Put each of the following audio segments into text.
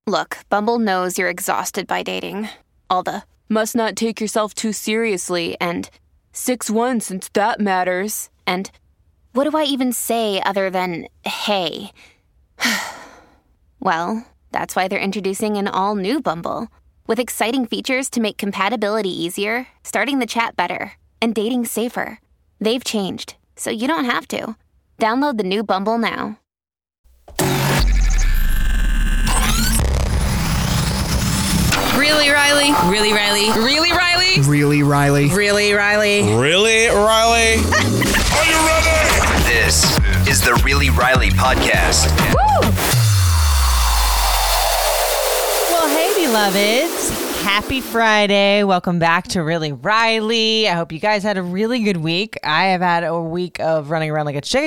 Look, Bumble knows you're exhausted by dating. All the must not take yourself too seriously and 6'1" since that matters. And what do I even say other than hey? Well, that's why they're introducing an all-new Bumble with exciting features to make compatibility easier, starting the chat better, and dating safer. They've changed, so you don't have to. Download the new Bumble now. Really, Riley? Really, Riley? Really, Riley? Really, Riley? Really, Riley? Really, Riley? Are you ready? This is the Really Riley podcast. Woo! Well, hey, beloveds. Happy Friday. Welcome back to Really Riley. I hope you guys had a really good week. I have had a week of running around like a chicken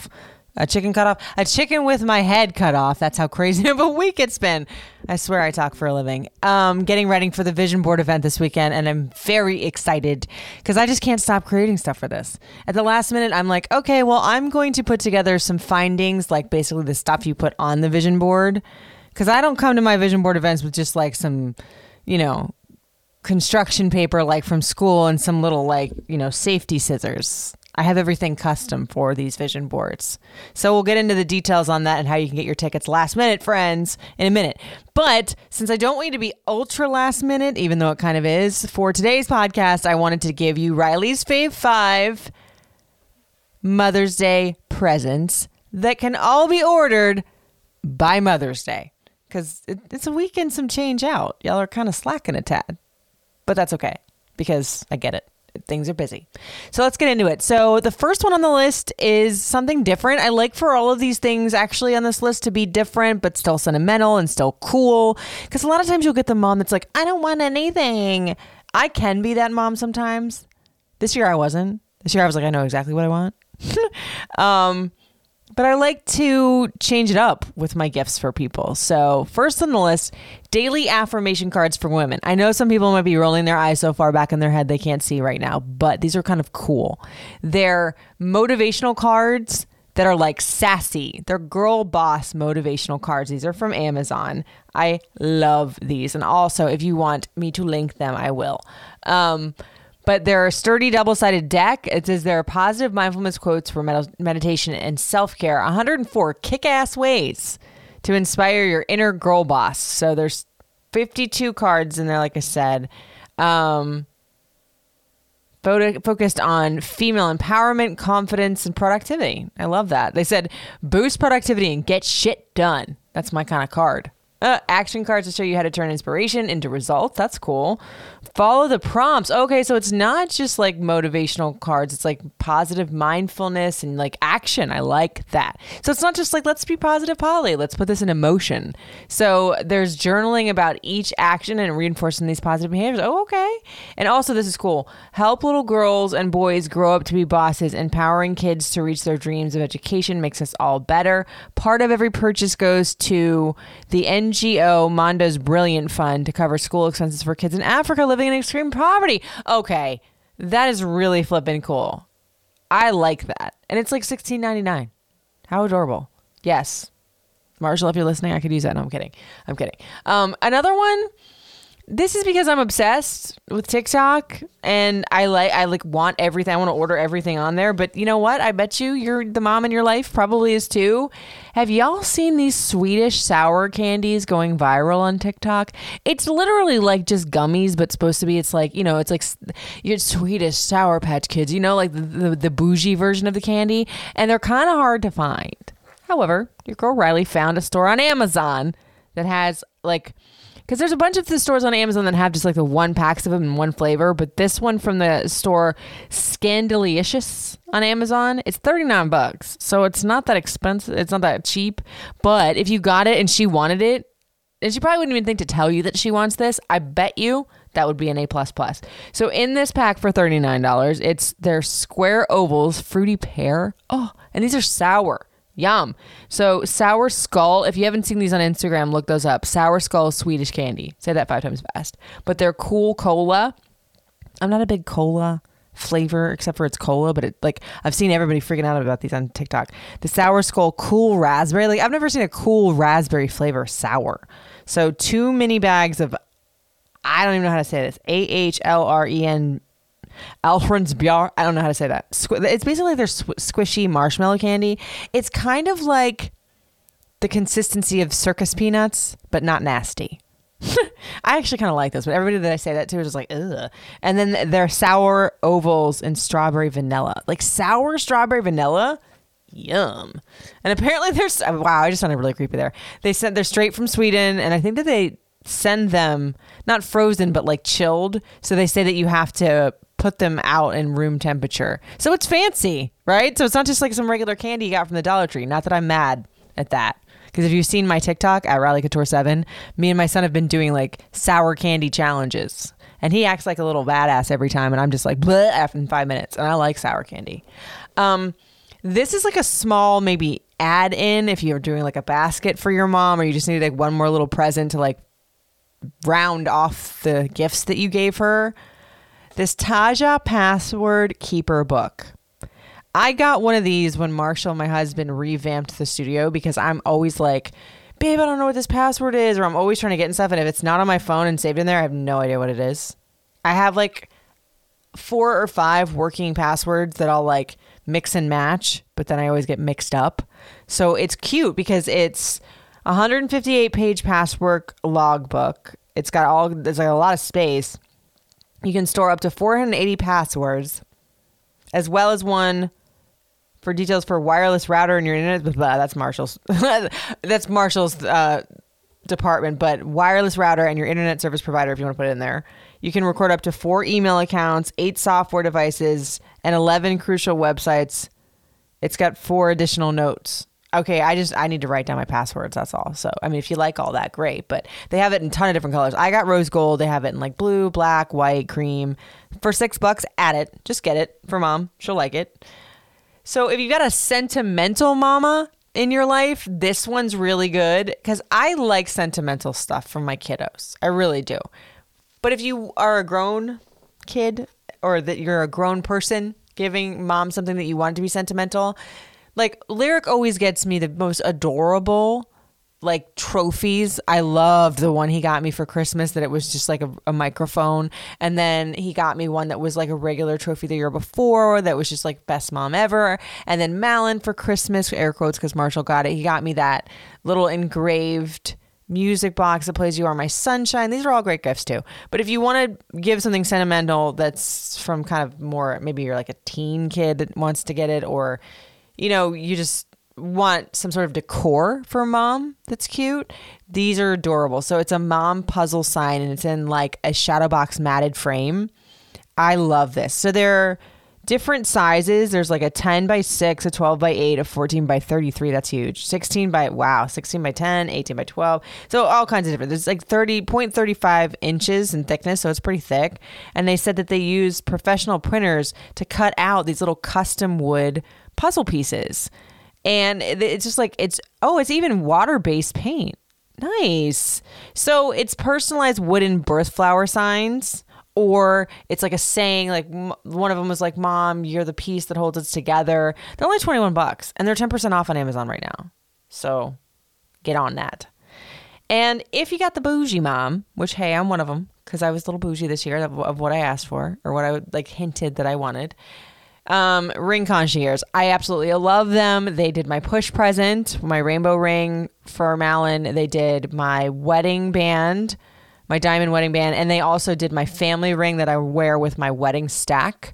with my head cut off. That's how crazy of a week it's been. I swear I talk for a living. Getting ready for the Vision Board event this weekend, and I'm very excited because I just can't stop creating stuff for this. At the last minute, I'm like, okay, well, I'm going to put together some findings, like basically the stuff you put on the Vision Board, because I don't come to my Vision Board events with just like some, construction paper like from school and some little safety scissors. I have everything custom for these vision boards. So we'll get into the details on that and how you can get your tickets last minute, friends, in a minute. But since I don't want you to be ultra last minute, even though it kind of is, for today's podcast, I wanted to give you Riley's Fave 5 Mother's Day presents that can all be ordered by Mother's Day. Because it's a weekend, some change out. Y'all are kind of slacking a tad. But that's okay, because I get it. Things are busy. So let's get into it. So the first one on the list is something different. I like for all of these things actually on this list to be different, but still sentimental and still cool. Because a lot of times you'll get the mom that's like, I don't want anything. I can be that mom sometimes. This year I wasn't. This year I was like, I know exactly what I want. But I like to change it up with my gifts for people. So first on the list, daily affirmation cards for women. I know some people might be rolling their eyes so far back in their head they can't see right now, but these are kind of cool. They're motivational cards that are like sassy. They're girl boss motivational cards. These are from Amazon. I love these. And also, if you want me to link them, I will. But they're a sturdy double-sided deck. It says there are positive mindfulness quotes for meditation and self-care. 104 kick-ass ways to inspire your inner girl boss. So there's 52 cards in there, like I said. Focused on female empowerment, confidence, and productivity. I love that. They said, boost productivity and get shit done. That's my kind of card. Action cards to show you how to turn inspiration into results. That's cool. Follow the prompts. Okay, so it's not just like motivational cards. It's like positive mindfulness and like action. I like that. So it's not just like, let's be positive, Polly. Let's put this in emotion. So there's journaling about each action and reinforcing these positive behaviors. Oh, okay. And also, this is cool. Help little girls and boys grow up to be bosses. Empowering kids to reach their dreams of education makes us all better. Part of every purchase goes to the NGO Mondo's Brilliant Fund to cover school expenses for kids in Africa living in extreme poverty. Okay, that is really flippin' cool. I like that. And it's like $16.99. How adorable. Yes. Marshall, if you're listening, I could use that. No, I'm kidding. Another one. This is because I'm obsessed with TikTok and I want everything. I want to order everything on there. But you know what? I bet you're the mom in your life probably is too. Have y'all seen these Swedish sour candies going viral on TikTok? It's literally like just gummies, but supposed to be, it's like your Swedish Sour Patch Kids, like the bougie version of the candy. And they're kind of hard to find. However, your girl Riley found a store on Amazon that has because there's a bunch of the stores on Amazon that have just like the one packs of them in one flavor. But this one from the store Scandalicious on Amazon, it's $39. So it's not that expensive. It's not that cheap. But if you got it and she wanted it, and she probably wouldn't even think to tell you that she wants this, I bet you that would be an A++. So in this pack for $39, it's their square ovals, fruity pear. Oh, and these are sour. Yum. So Sour Skull, if you haven't seen these on Instagram, look those up. Sour Skull Swedish candy. Say that 5 times fast. But they're cool cola. I'm not a big cola flavor except for it's cola, but it like I've seen everybody freaking out about these on TikTok. The Sour Skull Cool Raspberry. Like I've never seen a cool raspberry flavor sour. So 2 mini bags of, I don't even know how to say this, AHLREN Alfrensbjar. I don't know how to say that. It's basically their squishy marshmallow candy. It's kind of like the consistency of circus peanuts, but not nasty. I actually kind of like this, but everybody that I say that to is just like, ugh. And then they're sour ovals and strawberry vanilla. Like sour strawberry vanilla? Yum. And apparently there's, wow, I just sounded really creepy there. They're straight from Sweden, and I think that they send them, not frozen, but like chilled. So they say that you have to put them out in room temperature. So it's fancy, right? So it's not just like some regular candy you got from the Dollar Tree. Not that I'm mad at that. Because if you've seen my TikTok at Riley Couture 7, me and my son have been doing like sour candy challenges. And he acts like a little badass every time. And I'm just like, bleh, after 5 minutes. And I like sour candy. This is like a small maybe add in if you're doing like a basket for your mom, or you just need like one more little present to like round off the gifts that you gave her. This Taja Password Keeper book. I got one of these when Marshall, my husband, revamped the studio, because I'm always like, babe, I don't know what this password is, or I'm always trying to get in stuff, and if it's not on my phone and saved in there, I have no idea what it is. I have like 4 or 5 working passwords that I'll like mix and match, but then I always get mixed up. So it's cute because it's a 158-page password logbook. There's like a lot of space. You can store up to 480 passwords, as well as one for details for wireless router and your internet. That's Marshall's. That's Marshall's department, but wireless router and your internet service provider, if you want to put it in there. You can record up to 4 email accounts, 8 software devices, and 11 crucial websites. It's got 4 additional notes. Okay, I need to write down my passwords, that's all. So, I mean, if you like all that, great. But they have it in a ton of different colors. I got rose gold. They have it in like blue, black, white, cream. For $6, add it. Just get it for mom. She'll like it. So if you've got a sentimental mama in your life, this one's really good, because I like sentimental stuff from my kiddos. I really do. But if you are a grown kid, or that you're a grown person giving mom something that you want to be sentimental, like Lyric always gets me the most adorable like trophies. I loved the one he got me for Christmas that it was just like a microphone. And then he got me one that was like a regular trophy the year before that was just like best mom ever. And then Malin for Christmas, air quotes because Marshall got it. He got me that little engraved music box that plays You Are My Sunshine. These are all great gifts too. But if you want to give something sentimental that's from kind of more, maybe you're like a teen kid that wants to get it, or, you know, you just want some sort of decor for mom that's cute, these are adorable. So it's a mom puzzle sign, and it's in like a shadow box matted frame. I love this. So they're different sizes. There's like a 10 by 6, a 12 by 8, a 14 by 33. That's huge. 16 by 10, 18 by 12. So all kinds of different. There's like 0.35 inches in thickness. So it's pretty thick. And they said that they use professional printers to cut out these little custom wood puzzle pieces. And it's just like, it's even water-based paint. Nice. So it's personalized wooden birth flower signs, or it's like a saying, like one of them was like, Mom, you're the piece that holds us together. They're only $21 and they're 10% off on Amazon right now. So get on that. And if you got the bougie mom, which, hey, I'm one of them, because I was a little bougie this year of what I asked for, or what I would like hinted that I wanted. Ring concierge. I absolutely love them. They did my push present, my rainbow ring for Malin. They did my wedding band, my diamond wedding band. And they also did my family ring that I wear with my wedding stack,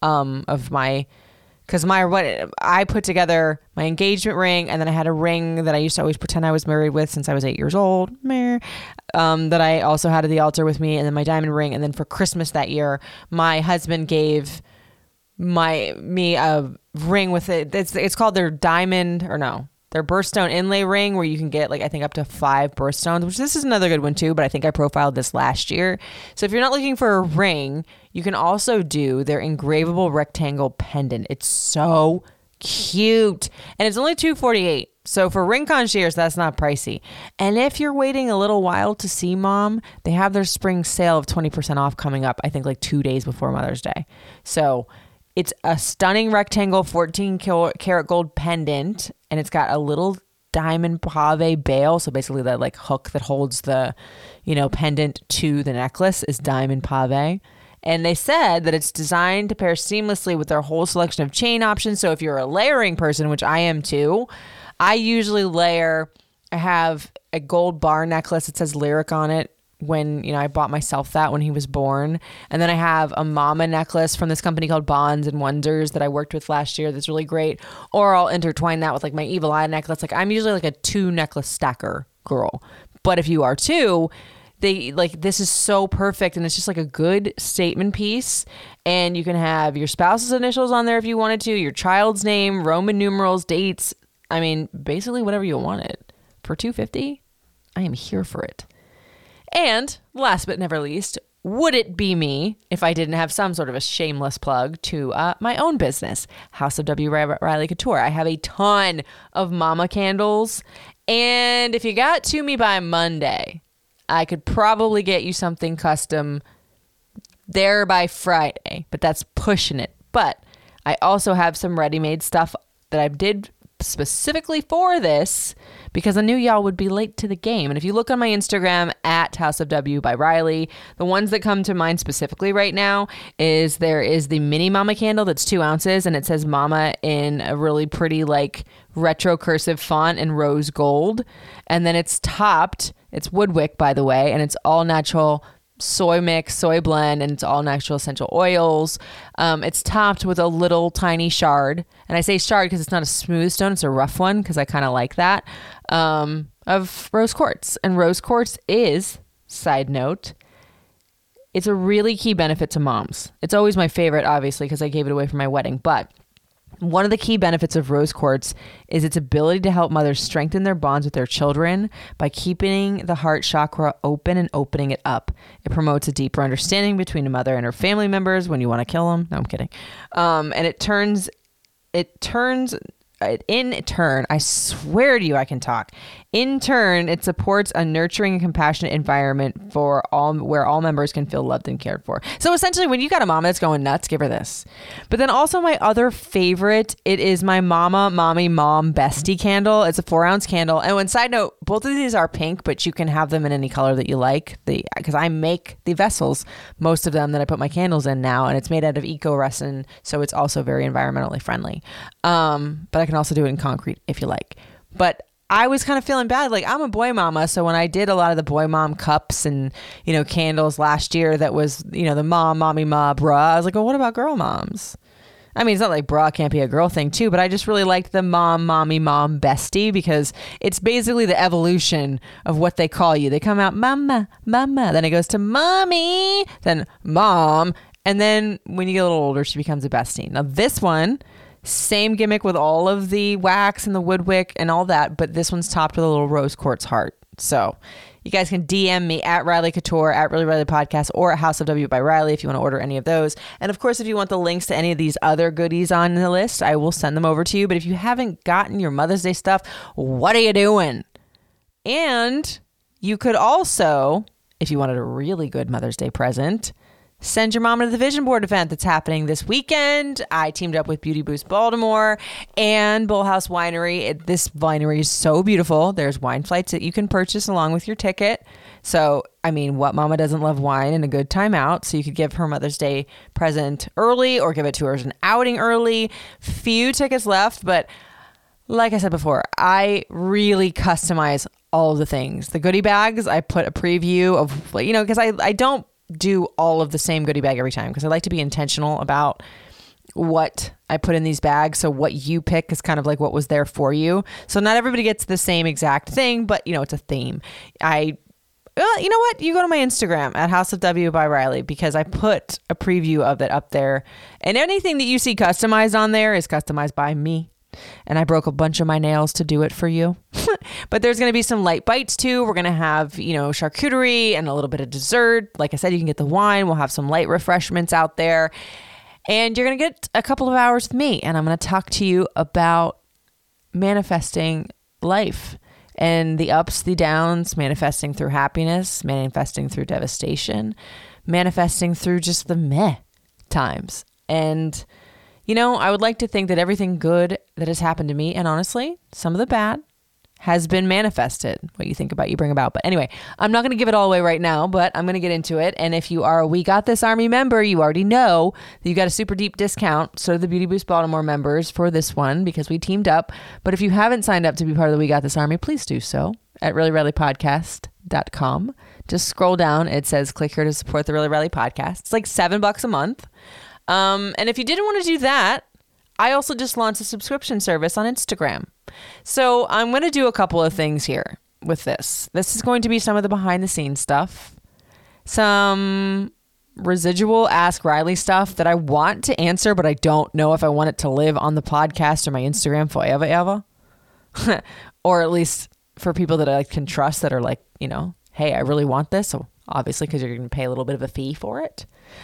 because I put together my engagement ring, and then I had a ring that I used to always pretend I was married with since I was 8 years old, that I also had at the altar with me, and then my diamond ring. And then for Christmas that year, my husband gave me a ring with it. It's called their their birthstone inlay ring, where you can get like, I think up to 5 birthstones, which this is another good one too, but I think I profiled this last year. So if you're not looking for a ring, you can also do their engravable rectangle pendant. It's so cute. And it's only $248. So for ring concierge, that's not pricey. And if you're waiting a little while to see mom, they have their spring sale of 20% off coming up, I think like 2 days before Mother's Day. So it's a stunning rectangle 14 karat gold pendant, and it's got a little diamond pave bail. So basically that like hook that holds the, pendant to the necklace is diamond pave. And they said that it's designed to pair seamlessly with their whole selection of chain options. So if you're a layering person, which I am too, I usually layer. I have a gold bar necklace. It says Lyric on it. When, I bought myself that when he was born. And then I have a mama necklace from this company called Bonds and Wonders that I worked with last year. That's really great. Or I'll intertwine that with like my evil eye necklace. Like I'm usually like a 2 necklace stacker girl. But if you are too, this is so perfect, and it's just like a good statement piece. And you can have your spouse's initials on there if you wanted to, your child's name, Roman numerals, dates. I mean, basically whatever you wanted. For $250, I am here for it. And last but never least, would it be me if I didn't have some sort of a shameless plug to my own business, House of W. Riley Couture. I have a ton of mama candles, and if you got to me by Monday, I could probably get you something custom there by Friday, but that's pushing it. But I also have some ready-made stuff that I did specifically for this because I knew y'all would be late to the game. And if you look on my Instagram at House of W by Riley, the ones that come to mind specifically right now is there is the mini mama candle that's 2 ounces, and it says mama in a really pretty like retro cursive font in rose gold. And then it's topped, it's Woodwick by the way, and it's all natural soy mix, soy blend, and it's all natural essential oils. It's topped with a little tiny shard, and I say shard because it's not a smooth stone, it's a rough one because I kind of like that, of rose quartz. And rose quartz is, side note, it's a really key benefit to moms. It's always my favorite, obviously, because I gave it away for my wedding, but one of the key benefits of rose quartz is its ability to help mothers strengthen their bonds with their children by keeping the heart chakra open and opening it up. It promotes a deeper understanding between a mother and her family members when you want to kill them. No, I'm kidding. And in turn, I swear to you, I can talk. In turn, it supports a nurturing and compassionate environment where all members can feel loved and cared for. So essentially, when you got a mama that's going nuts, give her this. But then also my other favorite, it is my Mom Bestie candle. It's a 4 ounce candle. And one side note, both of these are pink, but you can have them in any color that you like. Because I make the vessels, most of them that I put my candles in now, and it's made out of eco resin, so it's also very environmentally friendly. But I can also do it in concrete if you like. But I was kind of feeling bad. Like, I'm a boy mama. So when I did a lot of the boy mom cups and, candles last year, that was, the mommy, ma, bra. I was like, well, what about girl moms? I mean, it's not like bra can't be a girl thing too, but I just really liked the mommy, mom bestie because it's basically the evolution of what they call you. They come out mama, then it goes to mommy, then mom. And then when you get a little older, she becomes a bestie. Now this one, same gimmick with all of the wax and the Woodwick and all that, but this one's topped with a little rose quartz heart. So you guys can DM me at Riley Couture, at Really Riley Podcast, or at House of W by Riley if you want to order any of those. And of course, if you want the links to any of these other goodies on the list, I will send them over to you. But if you haven't gotten your Mother's Day stuff, what are you doing? And you could also, if you wanted a really good Mother's Day present, send your mom to the Vision Board event that's happening this weekend. I teamed up with Beauty Boost Baltimore and Bullhouse Winery. This winery is so beautiful. There's wine flights that you can purchase along with your ticket. So, I mean, what mama doesn't love wine and a good time out? So you could give her Mother's Day present early or give it to her as an outing early. Few tickets left, but like I said before, I really customize all of the things. The goodie bags, I put a preview of, because I don't do all of the same goodie bag every time because I like to be intentional about what I put in these bags. So what you pick is kind of like what was there for you. So not everybody gets the same exact thing, but it's a theme. You know what? You go to my Instagram at House of W by Riley because I put a preview of it up there, and anything that you see customized on there is customized by me. And I broke a bunch of my nails to do it for you. But there's going to be some light bites too. We're going to have, charcuterie and a little bit of dessert. Like I said, you can get the wine. We'll have some light refreshments out there. And you're going to get a couple of hours with me. And I'm going to talk to you about manifesting life and the ups, the downs, manifesting through happiness, manifesting through devastation, manifesting through just the meh times. And, you know, I would like to think that everything good that has happened to me, and honestly, some of the bad, has been manifested. What you think about, you bring about. But anyway, I'm not going to give it all away right now, but I'm going to get into it. And if you are a We Got This Army member, you already know that you got a super deep discount. So do the Beauty Boost Baltimore members for this one because we teamed up. But if you haven't signed up to be part of the We Got This Army, please do so at reallyrileypodcast.com. Just scroll down. It says click here to support the Really Riley podcast. It's like $7 a month. And if you didn't want to do that, I also just launched a subscription service on Instagram. So I'm going to do a couple of things here with this. This is going to be some of the behind the scenes stuff, some residual Ask Riley stuff that I want to answer, but I don't know if I want it to live on the podcast or my Instagram forever, ever. Or at least for people that I can trust that are like, you know, hey, I really want this. So obviously, because you're going to pay a little bit of a fee for it.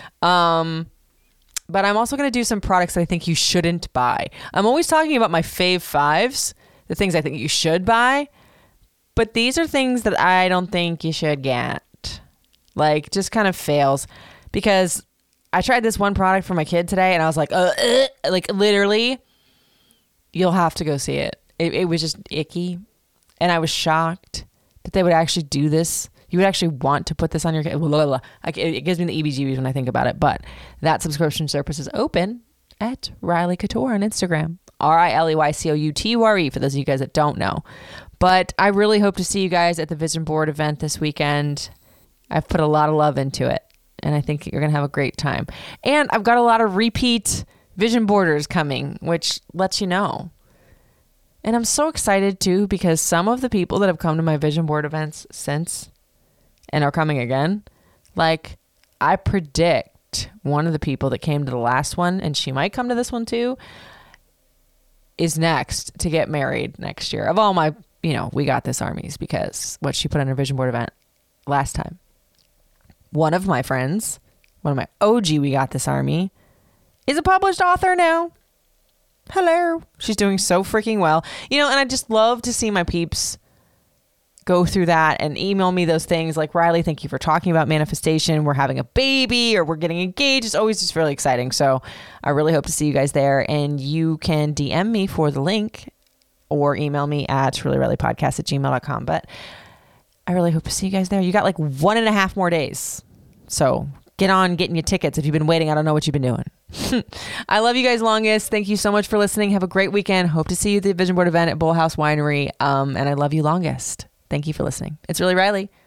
But I'm also going to do some products that I think you shouldn't buy. I'm always talking about my fave fives, the things I think you should buy. But these are things that I don't think you should get. Like, just kind of fails. Because I tried this one product for my kid today, and I was like, like literally, you'll have to go see it. It was just icky. And I was shocked that they would actually do this. You would actually want to put this on your kid. It gives me the EBGBs when I think about it. But that subscription service is open at Riley Couture on Instagram. RILEYCOUTURE for those of you guys that don't know. But I really hope to see you guys at the Vision Board event this weekend. I've put a lot of love into it, and I think you're going to have a great time. And I've got a lot of repeat Vision Boarders coming, which lets you know. And I'm so excited too, because some of the people that have come to my Vision Board events since and are coming again, like, I predict one of the people that came to the last one, and she might come to this one too, is next to get married next year. Of all my, you know, We Got This armies, because what she put on her Vision Board event last time. One of my friends, one of my OG We Got This army, is a published author now. Hello. She's doing so freaking well. You know, and I just love to see my peeps go through that and email me those things like, Riley, thank you for talking about manifestation. We're having a baby or we're getting engaged. It's always just really exciting. So I really hope to see you guys there. And you can DM me for the link or email me at reallyrileypodcast@gmail.com. But I really hope to see you guys there. You got like 1.5 more days. So get on getting your tickets. If you've been waiting, I don't know what you've been doing. I love you guys longest. Thank you so much for listening. Have a great weekend. Hope to see you at the Vision Board event at Bull House Winery. And I love you longest. Thank you for listening. It's Really Riley.